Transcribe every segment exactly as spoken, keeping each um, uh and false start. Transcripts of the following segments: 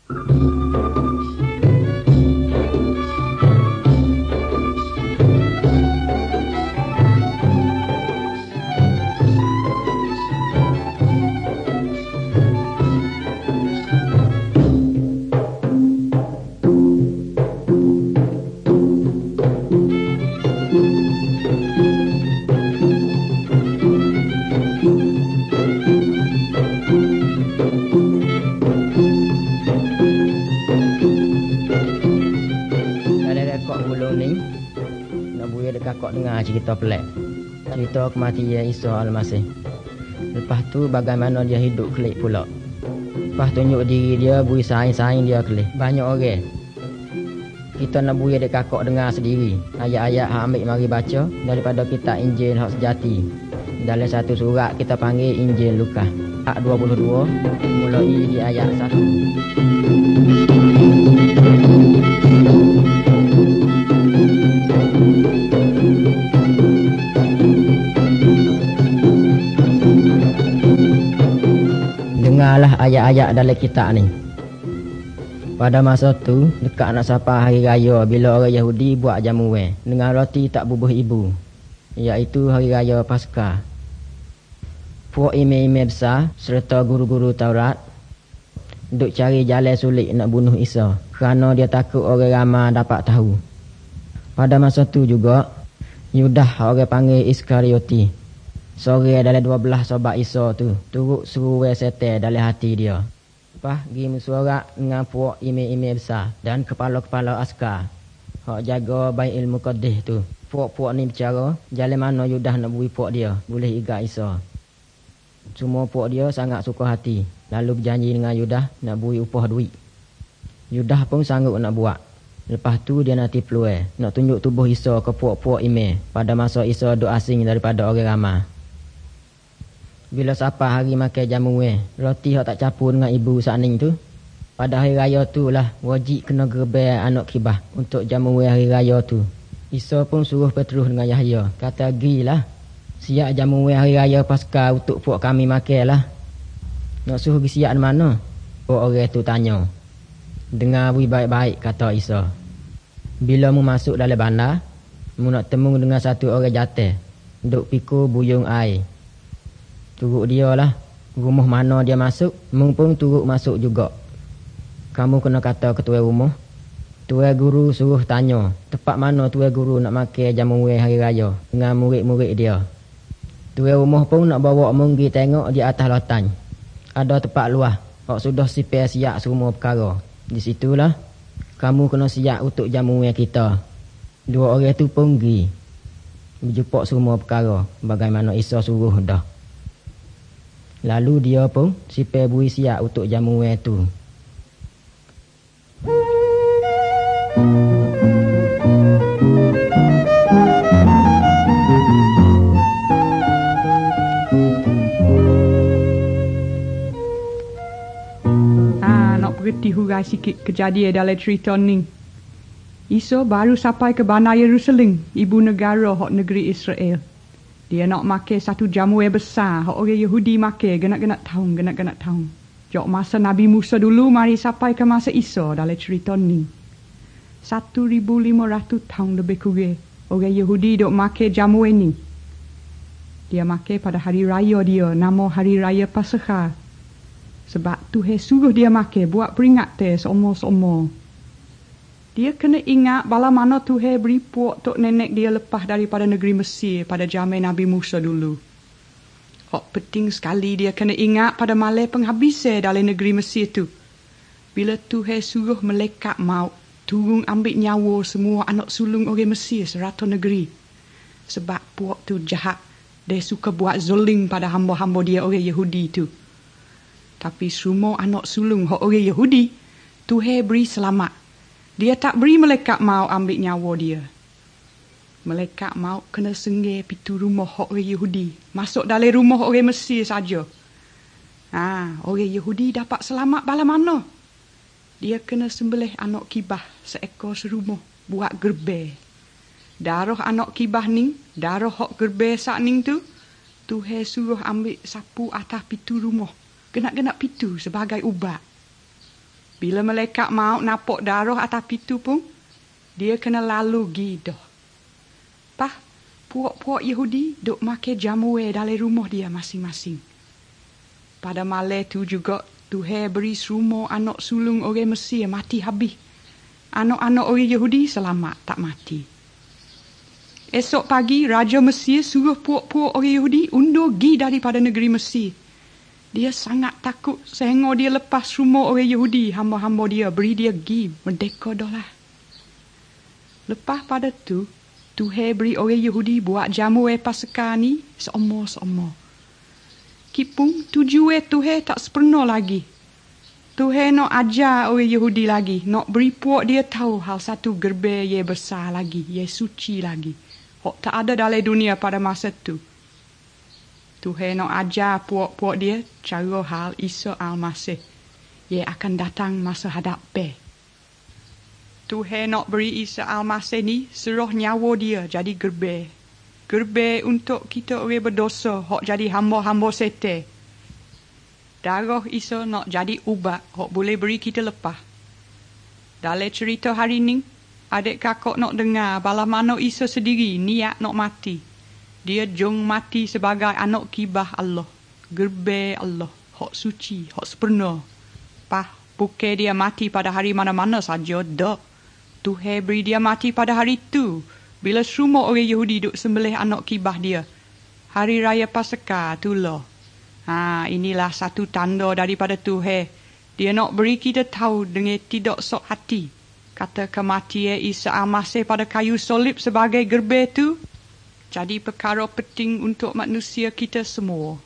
Cerita pelik. Cerita kematian Isa Al-Masih. Lepas tu bagaimana dia hidup kelik pula. Lepas tunjuk diri dia, bui saing-saing dia kelik. Banyak orang. Kita nak bui dek kakak dengar sendiri. Ayat-ayat hak ambil mari baca daripada kitab Injil hak sejati. Dalam satu surat kita panggil Injil Lukas. Hak dua puluh dua mulai di ayat satu. Dengarlah ayat-ayat dalam kitab ni. Pada masa tu, dekat nak sampai hari raya bila orang Yahudi buat jamuan dengan roti tak bubuh ibu, iaitu hari raya Paskah. Puak imam-imam besar serta guru-guru Taurat duk cari jalan sulit nak bunuh Isa kerana dia takut orang ramai dapat tahu. Pada masa tu juga, Yudah orang panggil Iskarioti, sore dalam dua belas sobat Isa tu, turut seruai setan dalam hati dia. Lepas pergi mesuarat dengan puak imam-imam besar dan kepala-kepala askar hak jaga Baitul Muqaddas tu. Puak-puak ni bercara jalan mana Yudah nak bui puak dia boleh igat Isa. Semua puak dia sangat suka hati, lalu berjanji dengan Yudah nak bui upah duit. Yudah pun sanggup nak buat. Lepas tu dia nanti peluang nak tunjuk tubuh Isa ke puak-puak imam pada masa Isa duk asing daripada orang ramai. Bila sampai hari makan jamuan, roti hak tak campur dengan ibu sakning tu, pada hari raya tu lah wajib kena gerbel anak kibah untuk jamuan hari raya tu. Isa pun suruh Petrus dengan Yahya, kata gilah siap jamuan hari raya Paskah untuk puak kami makan lah. Nak suruh pergi siap di mana? Puak orang tu tanya. Dengar bui baik-baik, kata Isa. Bila mu masuk dalam bandar, mu nak temu dengan satu orang jatuh duk pikul buyung air. Turut dia lah, rumah mana dia masuk, mu pun turut masuk juga. Kamu kena kata ke tuan rumah, tuan guru suruh tanya, tempat mana tuan guru nak makan jamuan hari raya dengan murid-murid dia. Tuan rumah pun nak bawa mu pergi tengok di atas lautan. Ada tempat luah, hak sudah sipir siap semua perkara. Di situlah, kamu kena siap untuk jamuan kita. Dua orang tu pun pergi, berjumpa semua perkara, bagaimana Isa suruh dah. Lalu dia pun sipir bui siap untuk jamuan tu. Ah, nak berhenti hurai sikit kejadian dalam cerita ni. Isa baru sampai ke bandar Yerusalem, ibu negara hak negeri Israel. Dia nak makan satu jamuan besar hak orang Yahudi makan genak-genak tahun, genak-genak tahun. Jok masa Nabi Musa dulu mari sampai ke masa Isa dalam cerita ni. Satu ribu lima ratus tahun lebih kurang orang Yahudi dok makan jamuan ni. Dia makan pada hari raya dia, nama hari raya Paskah. Sebab Tuhan suruh dia makan buat peringatan seumur-seumur. Dia kena ingat bala mana Tuhan beri puak tok nenek dia lepas daripada negeri Mesir pada zaman Nabi Musa dulu. Hak penting sekali dia kena ingat pada malam penghabisan dalam negeri Mesir tu. Bila Tuhan suruh malaikat maut turun ambil nyawa semua anak sulung orang Mesir serata negeri. Sebab puak tu jahat, dia suka buat zolim pada hamba-hamba dia orang Yahudi tu. Tapi semua anak sulung hak orang Yahudi, Tuhan beri selamat. Dia tak beri malaikat maut ambil nyawa dia. Malaikat maut kena senggih pintu rumah orang Yahudi, masuk dalam rumah orang Mesir saja. Ah, orang Yahudi dapat selamat bala mana? Dia kena sembelih anak kibah seekor serumah buat gerbel. Darah anak kibah ni, darah hak gerbel sak ning tu, Tuhan suruh ambil sapu atas pintu rumah, genak-genak pintu sebagai ubat. Bila malaikat maut napok darah atas pintu pun, dia kena lalu gidah. Pah, puak-puak Yahudi duk makan jamu dalam rumah dia masing-masing. Pada malam tu juga, Tuhan beri serumah anak sulung orang Mesir mati habis. Anak-anak orang Yahudi selamat tak mati. Esok pagi, Raja Mesir suruh puak-puak orang Yahudi undur gi daripada negeri Mesir. Dia sangat takut sehingga dia lepas rumah orang Yahudi, hamba-hamba dia, beri dia gi merdeka dah lah. Lepas pada tu, Tuhan beri orang Yahudi buat jamu eh Paskah ni seomor-seomor. Kipung tujuan Tuhan tak sempurna lagi. Tuhan nak ajar orang Yahudi lagi, nak beri puak dia tahu hal satu gerbe ye besar lagi, ye suci lagi. Hok tak ada dalam dunia pada masa tu. Tuhan nak ajar puak-puak dia cara hal Isa Al-Masih. Ye akan datang masa hadapan. Tuhan nak beri Isa Al-Masih ni seroh nyawa dia jadi gerbe. Gerbe untuk kita orang berdosa, hok jadi hamba-hamba setan. Darah Isa nak jadi ubat, hok boleh beri kita lepas. Dalam cerita hari ni, adik kakak nak dengar bala mana Isa sendiri niat nak mati. Dia jong mati sebagai anak kibah Allah. Gerbe Allah, hok suci, hok sempurna. Pah, bukan dia mati pada hari mana-mana saja, dak. Tuhan beri dia mati pada hari tu. Bila semua orang Yahudi duk sembelih anak kibah dia. Hari Raya Paskah tu lah. Ha, inilah satu tanda daripada Tuhan. Dia nak beri kita tahu dengan tidak sok hati. Kata kematian Isa Al-Masih pada kayu solib sebagai gerbe tu jadi perkara penting untuk manusia kita semua.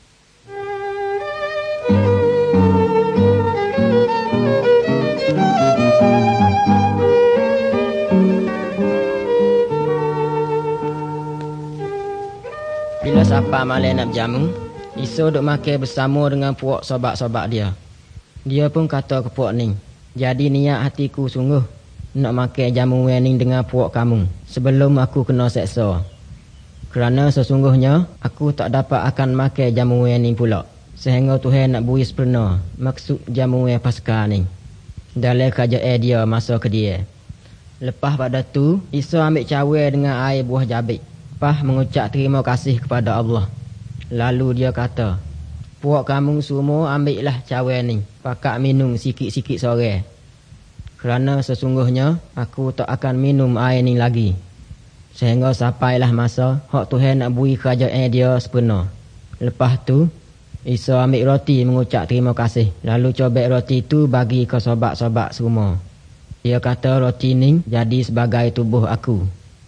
Bila siapa malam nak berjamu, Isa duk makan bersama dengan puak sobat-sobat dia. Dia pun kata ke puak ni, jadi niat hatiku sungguh nak makan jamu ni dengan puak kamu sebelum aku kena seksa. Kerana sesungguhnya aku tak dapat akan makan jamu ni pula. Sehingga Tuhan nak beri sempurna maksud jamu Paskah ni dalam kerajaan dia masa ke dia. Lepas pada tu, Isa ambil cawan dengan air buah jabik. Pah mengucap terima kasih kepada Allah. Lalu dia kata, puak kamu semua ambillah cawan ni, pakak minum sikit-sikit sore. Kerana sesungguhnya aku tak akan minum air ni lagi. Sehingga sampailah masa hak Tuhan nak beri kerajaan dia sempurna. Lepas tu, Isa ambil roti mengucap terima kasih. Lalu cobek roti tu bagi ke sobat-sobat semua. Dia kata roti ni jadi sebagai tubuh aku.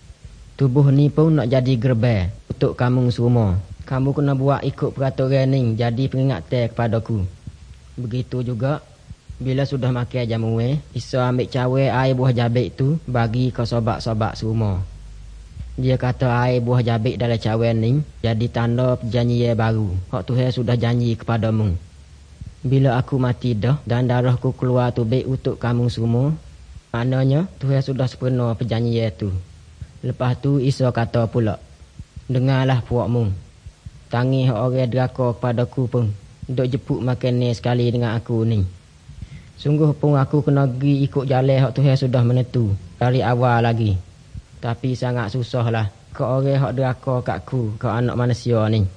Tubuh ni pun nak jadi gerbe untuk kamu semua. Kamu kena buat ikut peraturan ni jadi peringatan kepadaku. Begitu juga, bila sudah makan jamu, Isa ambil cawan air buah jabik tu bagi ke sobat-sobat semua. Dia kata air buah jabik dalam cawan ni jadi tanda perjanjian baru. Hak Tuhan sudah janji kepadamu. Bila aku mati dah dan darahku keluar tubik untuk kamu semua, maknanya Tuhan sudah sempurna perjanjian tu. Lepas tu Isa kata pula, dengarlah puakmu. Tangi hak orang deraka kepadaku pun duk jepuk makan ni sekali dengan aku ni. Sungguh pun aku kena pergi ikut jalan hak Tuhan sudah menentu dari awal lagi. Tapi sangat susahlah ke orang hak deraka kat aku, ke anak manusia ni.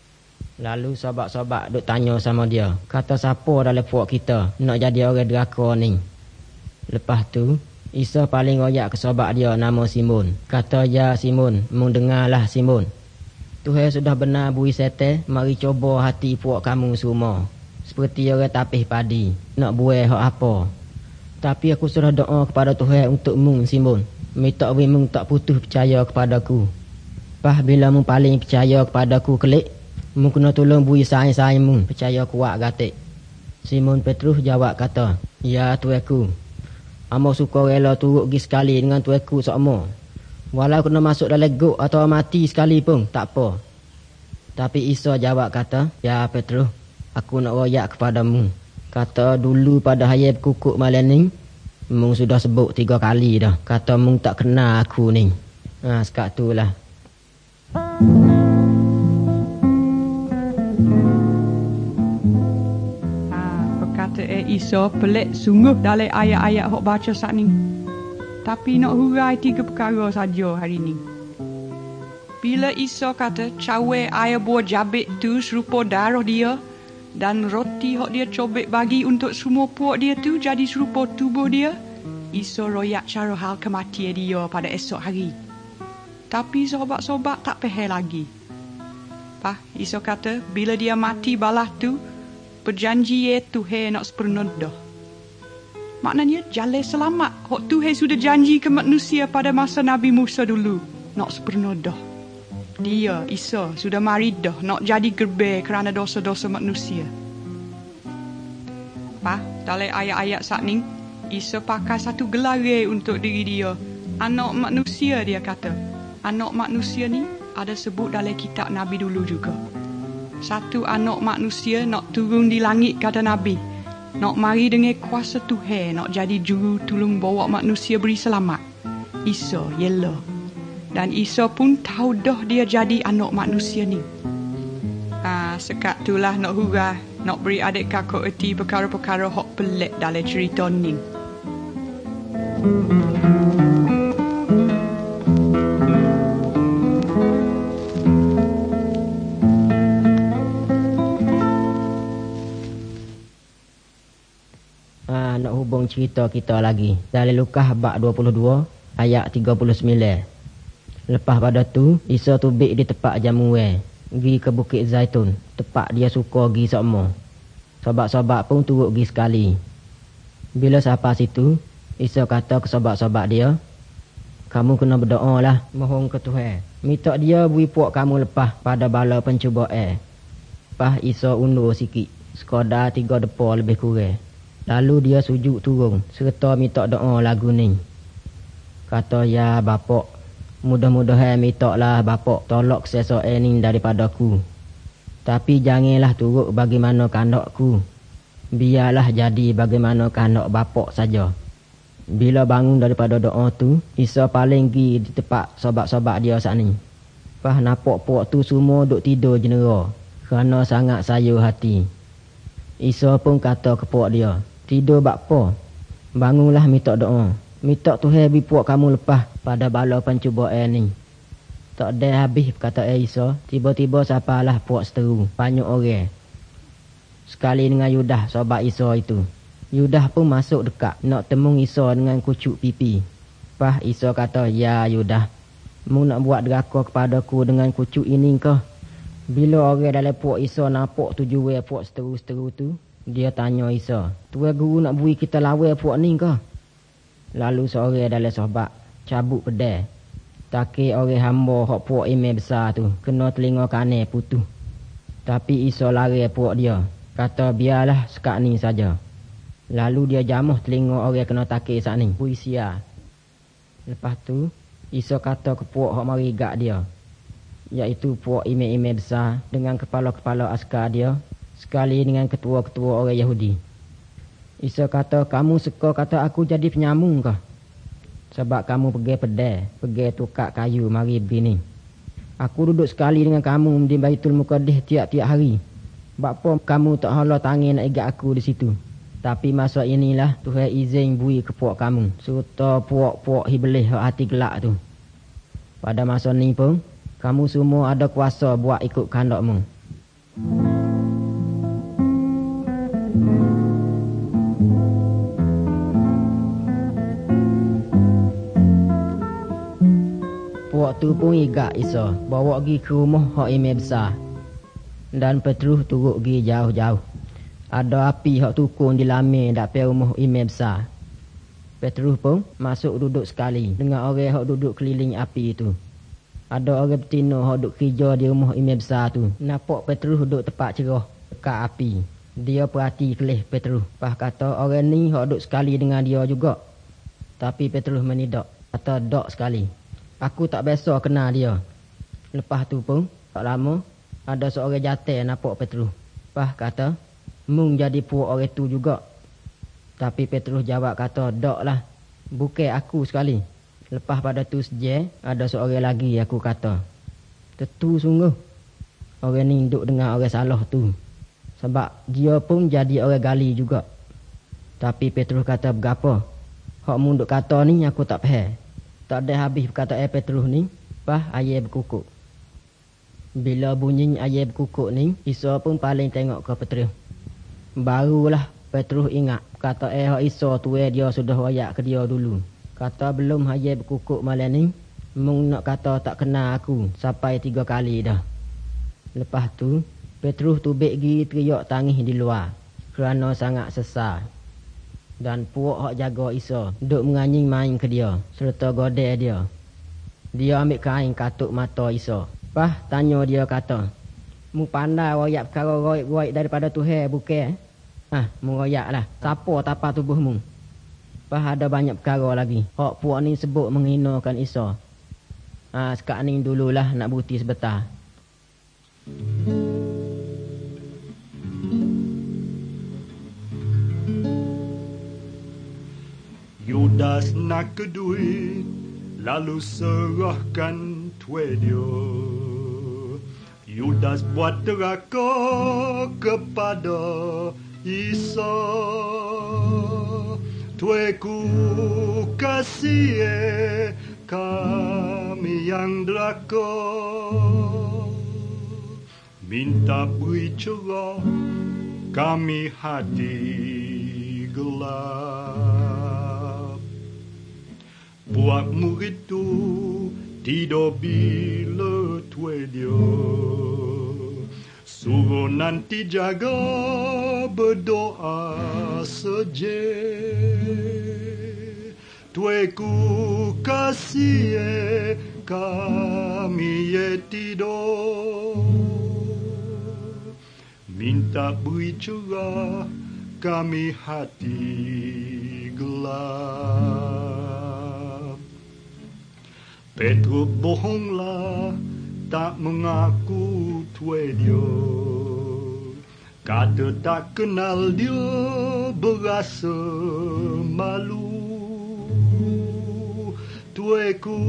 Lalu sahabat-sahabat duk tanya sama dia, kata siapa dalam puak kita nak jadi orang deraka ni. Lepas tu Isa paling royak ke sahabat dia nama Simon. Kata, ya Simon, mung dengarlah Simon. Tuhan sudah benar bui setan mari coba hati puak kamu semua. Seperti orang tapih padi, nak buai hak apa. Tapi aku sudah doa kepada Tuhan untuk mung Simon. Minta we mung tak putus percaya kepadaku. Pah bila mung paling percaya kepadaku kelik, mung kena tolong bui sain-sain mung percaya kuat gatik. Simon Petrus jawab kata, ya tuanku, amo suka rela turut gi sekali dengan tuanku sokmo. Walau kena masuk dalam gok atau mati sekali pun tak apa. Tapi Isa jawab kata, ya Petrus, aku nak royak kepadamu. Kata dulu pada hari berkukuk malam ni, mung sudah sebut tiga kali dah. Kata mung tak kenal aku ni. Ha, sekat tu lah. Iso pelik sungguh dalam ayat-ayat hok baca saat ni. Tapi nak hurai tiga perkara saja hari ni. Bila Isa kata cawe air buah jabit tu serupa darah dia, dan roti hok dia cobek bagi untuk semua puak dia tu jadi serupa tubuh dia, Isa royak cara hal kematian dia pada esok hari. Tapi sobat-sobat tak faham lagi. Pah, Isa kata bila dia mati balah tu, berjanji ye Tuhan nak sempurna dah. Maknanya jalan selamat hok Tuhan sudah janji ke manusia pada masa Nabi Musa dulu nak sempurna dah. Dia, Isa, sudah mari dah nak jadi gerbe kerana dosa-dosa manusia. Pah, dalam ayat-ayat saat ni, Isa pakai satu gelar untuk diri dia. Anak manusia, dia kata. Anak manusia ni ada sebut dalam kitab Nabi dulu juga. Satu anak manusia nak turun di langit, kata Nabi. Nak mari dengan kuasa Tuhan, nak jadi juru tolong bawa manusia beri selamat. Isa, yelah. Dan Isa pun tahu dah dia jadi anak manusia ni. Ah, sekat itulah nak hurah, nak beri adik kakak erti perkara-perkara hok pelik dalam cerita ni. Ah, nak hubung cerita kita lagi. Dari Lukas bab dua puluh dua ayat tiga puluh sembilan. Lepas pada tu, Isa tubik di tempat jamuan, pergi ke Bukit Zaitun, tempat dia suka pergi semua. Sobat-sobat pun turut pergi sekali. Bila sampai situ, Isa kata ke sobat-sobat dia, kamu kena berdoa lah, mohon ke Tuhan. Minta dia beri puak kamu lepas pada bala pencubaan. Lepas Isa undur sikit, sekadar tiga depa lebih kurang. Lalu dia sujud turun, serta minta doa lagu ni. Kata, ya Bapak, mudah-mudahan mintaklah Bapak tolak sesuatu ini daripadaku. Tapi janganlah turut bagaimana kehendakku. Biarlah jadi bagaimana kehendak Bapak saja. Bila bangun daripada doa tu, Isa paling pergi di tempat sobat-sobat dia saat ni. Lepas nampak puak tu semua duk tidur jenera, kerana sangat sayur hati. Isa pun kata ke puak dia, tidur bak apa? Bangunlah minta doa. Minta Tuhan beri puak kamu lepas pada bala pencubaan ni. Tak ada habis, kata Isa. Tiba-tiba sapalah puak seteru, banyak orang. Sekali dengan Yudah, sobat Isa itu. Yudah pun masuk dekat, nak temung Isa dengan kucuk pipi. Lepas Isa kata, ya Yudah, mu nak buat deraka kepadaku dengan kucuk ini ke? Bila orang dalam puak Isa nampak tujuan puak seteru-seteru tu, dia tanya Isa, Tuan Guru nak beri kita lawan puak ni ke? Lalu seorang dalam sahabat cabut pedang. Takik orang hamba hok puak imam besar tu kena telinga kanan putus. Tapi Isa lari puak dia. Kata biarlah sekat ni saja. Lalu dia jamuh telinga orang kena takik saat ni. Puisia. Lepas tu Isa kata ke puak hok mari gak dia. Iaitu puak imam-imam besar dengan kepala-kepala askar dia. Sekali dengan ketua-ketua orang Yahudi. Isa kata, kamu suka kata aku jadi penyambung kah? Sebab kamu pergi pedai, pergi tukar kayu, mari begini. Aku duduk sekali dengan kamu di Baitul Muqaddis tiap-tiap hari. Bapa kamu tak hala tangan nak igat aku di situ. Tapi masa inilah Tuhan izin bui ke puak kamu, serta puak-puak iblis hati gelak tu. Pada masa ni pun, kamu semua ada kuasa buat ikut kehendakmu. Waktu pun igat Isa, bawa pergi ke rumah hak imam besar. Dan Petrus turut pergi jauh-jauh. Ada api hak tukun di lamir depan rumah imam besar. Petrus pun masuk duduk sekali dengan orang hak duduk keliling api itu. Ada orang betina hak duduk kerja di rumah imam besar tu. Nampak Petrus duduk tempat cerah dekat api. Dia perhati kelih Petrus. Pas kata orang ni hak duduk sekali dengan dia juga. Tapi Petrus menidak. Kata dak sekali. Aku tak biasa kenal dia. Lepas tu pun, tak lama, ada seorang jantan nampak Petrus. Lepas kata, mung jadi puak orang tu juga. Tapi Petrus jawab kata, dak lah, bukan aku sekali. Lepas pada tu sejak, ada seorang lagi aku kata. Tentu sungguh, orang ni duduk dengan orang salah tu. Sebab dia pun jadi orang gali juga. Tapi Petrus kata berapa? Hak munduk kata ni aku tak faham. Tak ada habis perkataan Petrus ni, pah air berkukuk. Bila bunyi air berkukuk ni, Isa pun paling tengok ke Petrus. Barulah Petrus ingat kata eh hak Isa tu eh dia sudah royak ke dia dulu. Kata belum air berkukuk malam ni, mung nak kata tak kenal aku sampai tiga kali dah. Lepas tu Petrus tu bek gi teriak tangis di luar kerana sangat sesal. Dan puak hak jaga Isa duk menganying main ke dia serta godel dia. Dia ambil kain katuk mata Isa. Pah tanya dia kata, mu pandai royak perkara royak-royak daripada Tuhan bukan? Ah, mu royak lah. Siapa tapa tubuhmu? Pah ada banyak perkara lagi. Hak puak ni sebut menghinakan Isa. Ah, sekarang ni dululah nak bukti sebentar. Yudas nak ke duit, lalu serahkan tuai dia. Yudas buat deraka kepada Isa. Tuaiku kasih kami yang deraka, minta beri cerah kami hati gelap. Buat murid tu tidur bila tuai dia, suruh nanti jaga berdoa saja. Tuaiku kasih kami ye tidur, minta beri cerah kami hati gelap. Petrus bohonglah, tak mengaku tuai dia. Kata tak kenal dia, berasa malu. Tuaiku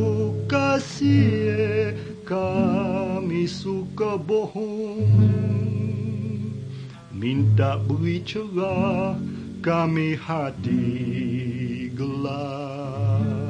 kasih kami suka bohong, minta beri cerah kami hati gelap.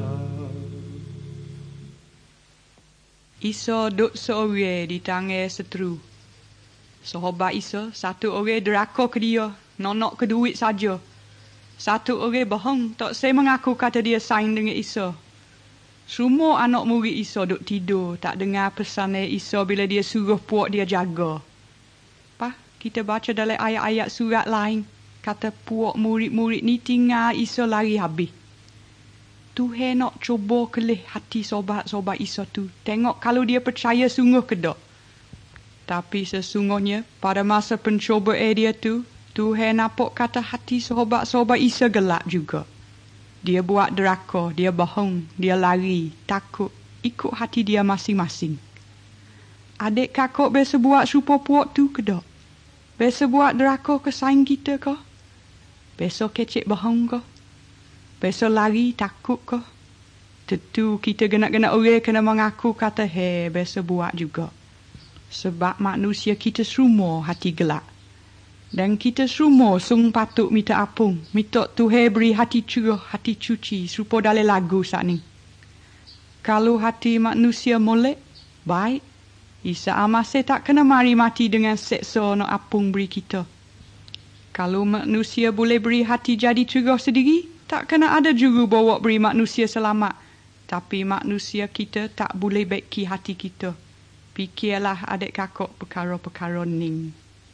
Isa duduk seorang di tangan seteru. Sahabat Isa, satu orang deraka ke dia, nonok ke duit saja. Satu orang bohong, tak saya mengaku kata dia saing dengan Isa. Semua anak murid Isa duduk tidur, tak dengar pesan Isa bila dia suruh puak dia jaga. Pah, kita baca dalam ayat-ayat surat lain, kata puak murid-murid ni tinggal Isa lari habis. Tuhan nak cuba kelih hati sobat-sobat Isa tu. Tengok kalau dia percaya sungguh ke tak. Tapi sesungguhnya pada masa pencobaan dia tu, Tuhan nampak kata hati sobat-sobat Isa gelap juga. Dia buat deraka, dia bohong, dia lari, takut, ikut hati dia masing-masing. Adik kakak biasa buat serupa puak tu ke tak? Biasa buat deraka ke saing kita ke? Biasa kecek bohong ke? Biasa lari, takut ke? Tentu kita genak-genak orang kena mengaku kata, hei, biasa buat juga. Sebab manusia kita semua hati gelap. Dan kita semua sung patut minta apung, minta Tuhan beri hati cerah, hati cuci, serupa dalam lagu saat ni. Kalau hati manusia molek, baik. Isa Al-Masih tak kena mari mati dengan seksa nak apung beri kita. Kalau manusia boleh beri hati jadi cerah sendiri, tak kena ada juru bawa beri manusia selamat. Tapi manusia kita tak boleh beki hati kita. Fikirlah adik kakak perkara-perkara ni.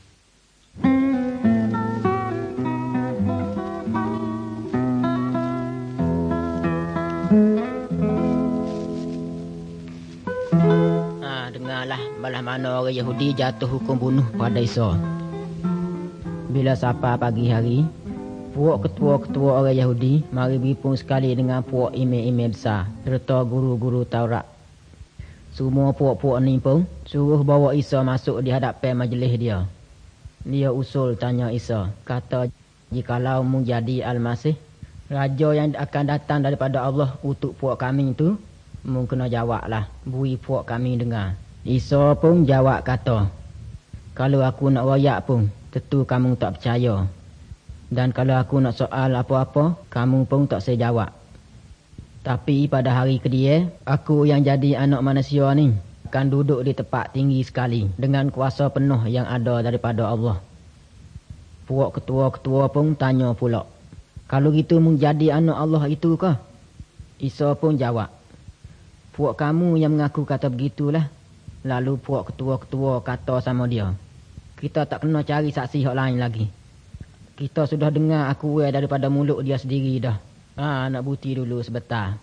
Ha, dengarlah balah mana orang Yahudi jatuh hukum bunuh pada Isa. Bila sampai pagi hari, puak ketua-ketua orang Yahudi mari berhimpun sekali dengan puak imam-imam besar serta guru-guru Taurat. Semua puak-puak ni pun suruh bawa Isa masuk di hadapan majlis dia. Dia usul tanya Isa, kata, jikalau mu jadi Al-Masih, raja yang akan datang daripada Allah untuk puak kami tu, mu kena jawablah, beri puak kami dengar. Isa pun jawab kata, kalau aku nak royak pun, tentu kamu tak percaya. Dan kalau aku nak soal apa-apa, kamu pun tak saya jawab. Tapi pada hari kedua, aku yang jadi anak manusia ni akan duduk di tempat tinggi sekali dengan kuasa penuh yang ada daripada Allah. Puak ketua-ketua pun tanya pula, kalau gitu menjadi anak Allah itu kah? Isa pun jawab, puak kamu yang mengaku kata begitulah. Lalu puak ketua-ketua kata sama dia, kita tak kena cari saksi hak lain lagi. Kita sudah dengar aku daripada mulut dia sendiri dah. Ah, nak bukti dulu sebentar.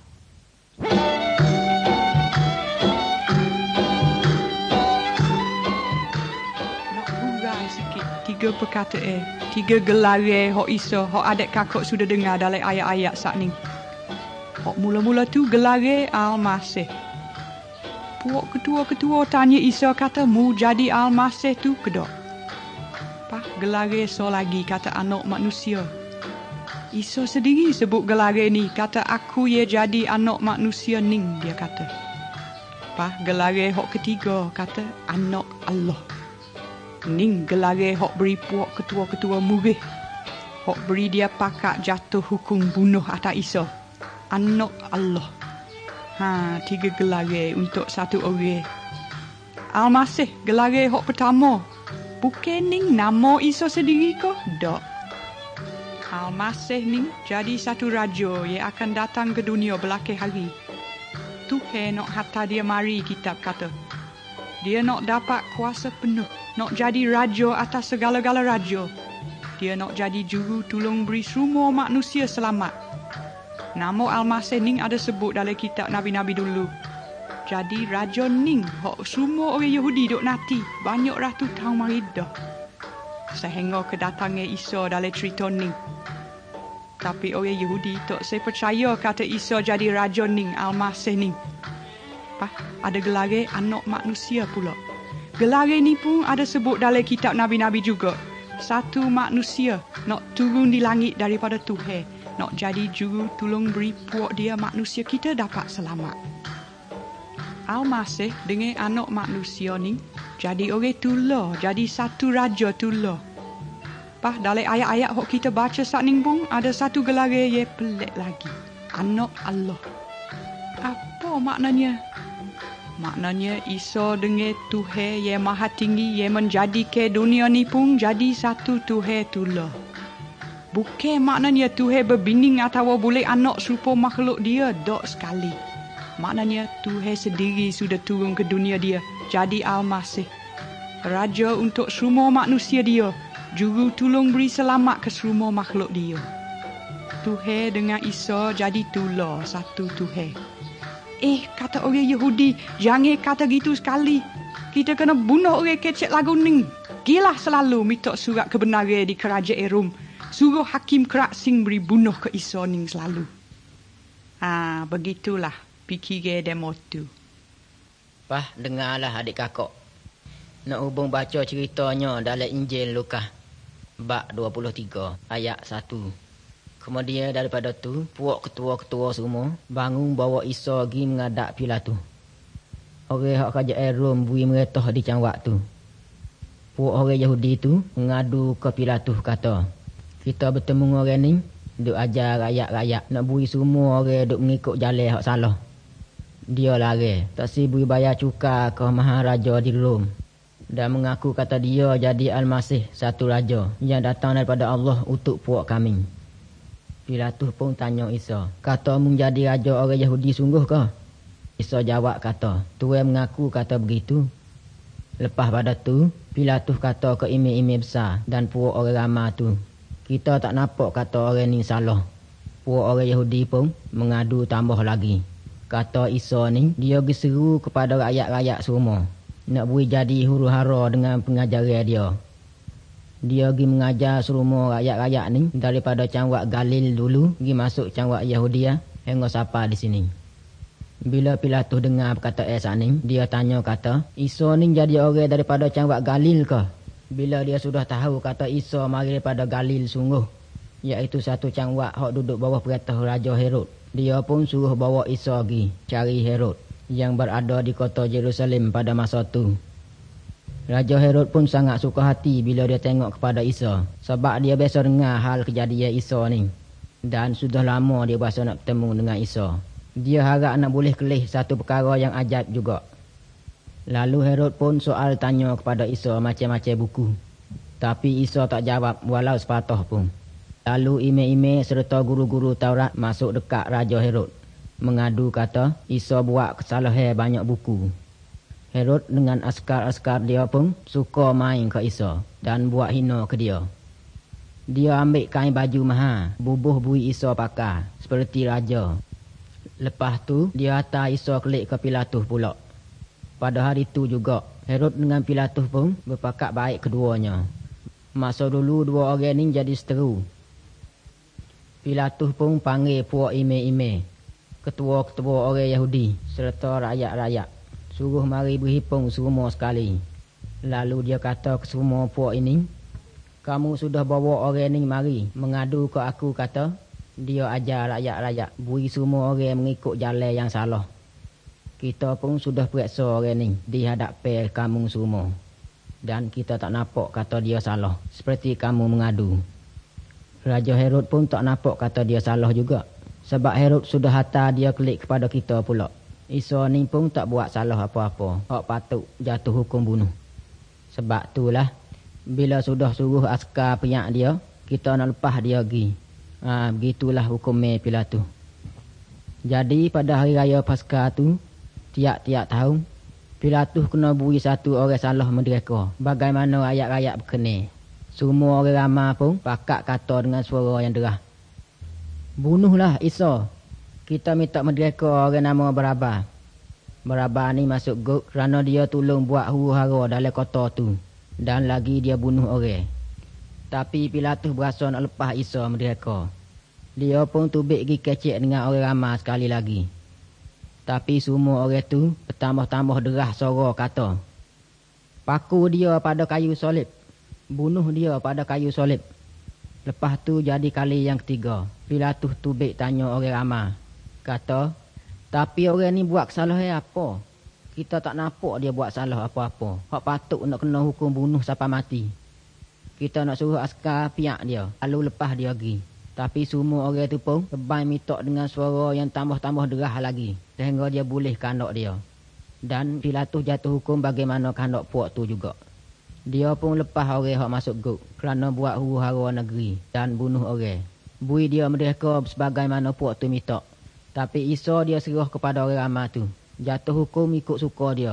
Nak hurai sikit tiga perkataan, tiga gelarang hok Isa, hok adik kakak sudah dengar dalam ayat-ayat saat ni. Hok mula-mula tu gelarang Al-Masih. Puak ketua-ketua tanya Isa kata mu jadi Al-Masih tu kedok. Pak gelarang so lagi kata anak manusia. Isa sendiri sebut gelarang ni, kata aku ye jadi anak manusia ning, dia kata. Pak gelarang hok ketiga kata anak Allah. Ning gelarang hok beri puak ketua-ketua murih. Hok beri dia pakat jatuh hukum bunuh atas Isa. Anak Allah. Ha, tiga gelarang untuk satu orang. Al-Masih gelarang hok pertama. Bukan ning nama Isa sendiri ke? Tak. Al-Masih ni jadi satu raja yang akan datang ke dunia belakang hari. Tuhan nak hantar dia mari, kitab kata. Dia nak dapat kuasa penuh. Nak jadi raja atas segala-gala raja. Dia nak jadi juru tolong beri semua manusia selamat. Nama Al-Masih ni ada sebut dalam kitab Nabi-Nabi dulu. Jadi Raja Ning, hok semua orang Yahudi duk nanti, banyak ratus tahun mari dah. Sehingga kedatangan Isa dalam cerita Ning. Tapi orang Yahudi tak saya percaya kata Isa jadi Raja Ning, Al-Masih Ning. Pak, ada gelarang anak manusia pula. Gelarang ni pun ada sebut dalam kitab Nabi-Nabi juga. Satu manusia nak turun di langit daripada Tuhan, nak jadi juru tolong beri puak dia manusia kita dapat selamat. Al-Masih dengan anak manusia ni jadi orang tula, jadi satu raja tula. Pah dalam ayat-ayat yang kita baca saat ni pun ada satu gelarang yang pelik lagi. Anak Allah. Apa maknanya? Maknanya Isa dengan Tuhan yang maha tinggi yang menjadikan dunia ni pun jadi satu Tuhan tula. Bukan maknanya Tuhan berbinding atau boleh anak serupa makhluk dia, tak sekali. Maknanya Tuhan sendiri sudah turun ke dunia dia, jadi Al-Masih. Raja untuk semua manusia dia, juru tolong beri selamat ke semua makhluk dia. Tuhan dengan Isa jadi tula satu Tuhan. Eh, kata orang Yahudi, jangan kata gitu sekali. Kita kena bunuh orang kecek lagu ni. Gilah selalu minta surat kebenaran di kerajaan Rom. Suruh hakim Kerak-Sing beri bunuh ke Isa ni selalu. Ah, begitulah fikir demo tu. Pah, dengarlah adik kakak. Nak hubung baca ceritanya dalam Injil Lukas bab dua puluh tiga ayat satu. Kemudian daripada tu, puak ketua-ketua semua bangun bawa Isa pergi menghadap Pilatus. Orang hak kerajaan Rom bui meretah di cangwak tu. Puak orang Yahudi tu mengadu ke Pilatus kata, kita bertemu orang ni, duk ajar rakyat-rakyat nak bui semua orang duk mengikut jalan hak salah. Dia lari, tak si bui bayar cukai ke maharaja di Rom. Dan mengaku kata dia jadi Al-Masih, satu raja yang datang daripada Allah untuk puak kami. Pilatus pun tanya Isa, kata mu jadi raja orang Yahudi sungguh ke? Isa jawab kata, Tuhan mengaku kata begitu. Lepas pada tu, Pilatus kata ke imam-imam besar dan puak orang ramai tu, kita tak nampak kata orang ni salah. Puak orang Yahudi pun mengadu tambah lagi. Kata Isa ni, dia berseru kepada rakyat-rakyat semua. Nak beri jadi huru-hara dengan pengajaran dia. Dia pergi mengajar semua rakyat-rakyat ni daripada cangwak Galil dulu, pergi masuk cangwak Yahudia, hingga sampai di sini. Bila Pilatus dengar perkataan Isa ni, dia tanya kata, Isa ni jadi orang daripada cangwak Galil ke? Bila dia sudah tahu kata Isa mari daripada Galil sungguh, iaitu satu cangwak hak duduk bawah perintah Raja Herod. Dia pun suruh bawa Isa pergi cari Herod yang berada di kota Jerusalem pada masa tu. Raja Herod pun sangat suka hati bila dia tengok kepada Isa, sebab dia biasa dengar hal kejadian Isa ni. Dan sudah lama dia berasa nak bertemu dengan Isa. Dia harap nak boleh kelih satu perkara yang ajaib juga. Lalu Herod pun soal tanya kepada Isa macam-macam buku. Tapi Isa tak jawab walau sepatah pun. Lalu imam-imam serta guru-guru Taurat masuk dekat Raja Herod, mengadu kata Isa buat kesalahan banyak buku. Herod dengan askar-askar dia pun suka main ke Isa dan buat hina ke dia. Dia ambil kain baju mahal, bubuh bui Isa pakai seperti raja. Lepas tu dia hantar Isa kelik ke Pilatus pula. Pada hari tu juga Herod dengan Pilatus pun berpakat baik keduanya. Masa dulu dua orang ni jadi seteru. Pilatus pun panggil puak imam-imam, ketua-ketua orang Yahudi serta rakyat-rakyat, suruh mari berhimpun semua sekali. Lalu dia kata ke semua puak ini, kamu sudah bawa orang ni mari mengadu ke aku, kata dia ajar rakyat-rakyat bui semua orang mengikut jalan yang salah. Kita pun sudah periksa orang ni di hadapan kamu semua, dan kita tak nampak kata dia salah seperti kamu mengadu. Raja Herod pun tak nampak kata dia salah juga, sebab Herod sudah hantar dia kelik kepada kita pula. Isa ni pun tak buat salah apa-apa hak patut jatuh hukum bunuh. Sebab itulah bila sudah suruh askar piak dia, kita nak lepas dia pergi. Ha, begitulah hukumnya Pilatus. Jadi pada hari raya Paskah tu, tiap-tiap tahun Pilatus kena beri satu orang salah mendereka, bagaimana ayat-ayat berkenal. Semua orang ramai pun pakat kata dengan suara yang deras, bunuhlah Isa. Kita minta mendereka orang nama Barabas. Barabas ni masuk gok kerana dia tolong buat huru-hara dalam kota tu, dan lagi dia bunuh orang. Tapi Pilatus berasa nak lepas Isa mendereka. Dia pun tubik pergi kecek dengan orang ramai sekali lagi. Tapi semua orang tu bertambah-tambah deras suara kata, paku dia pada kayu solib, bunuh dia pada kayu solib. Lepas tu jadi kali yang ketiga, Pilatus tubik tanya orang ramai, kata, tapi orang ni buat kesalahan apa? Kita tak nampak dia buat salah apa-apa hak patut nak kena hukum bunuh sampai mati. Kita nak suruh askar piak dia, lalu lepas dia pergi. Tapi semua orang tu pun keban minta dengan suara yang tambah-tambah deras lagi, sehingga dia boleh kandak dia. Dan Pilatus jatuh hukum bagaimana kandak puak tu juga. Dia pun lepas orang hak masuk gok kerana buat huru-hara negeri dan bunuh orang. Bui dia merdeka sebagaimana puak tu minta. Tapi Isa dia serah kepada orang ramai tu, jatuh hukum ikut suka dia.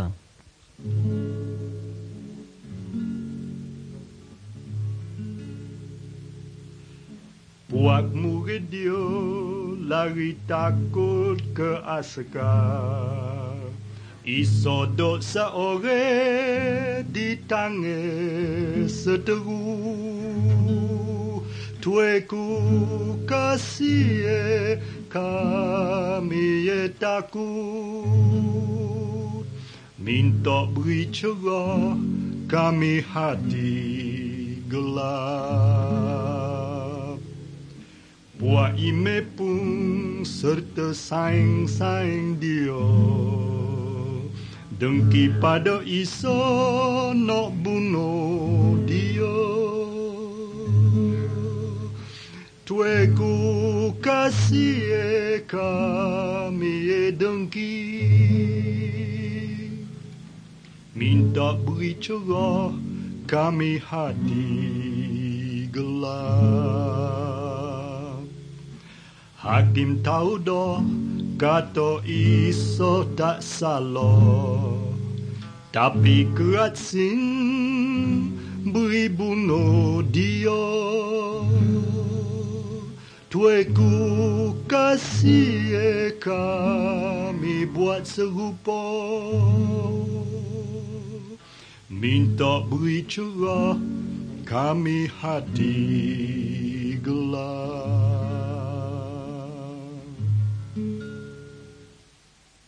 Puak murid dia lari takut ke askar. Isa dok seorang di tangan seteru. Tueku kasih kami takut. Minta beri cerah kami hati gelap. Puak ime pun serta saing-saing dia, dengki pada Isa nak bunuh dia. Tueku kasih kami dengki, minta beri cerah kami hati gelap. Hakim tahu dah kata Isa tak salah, tapi kerat sin beri bunuh dia. Tueku kasih kami buat serupa, minta beri cerah kami hati gelap.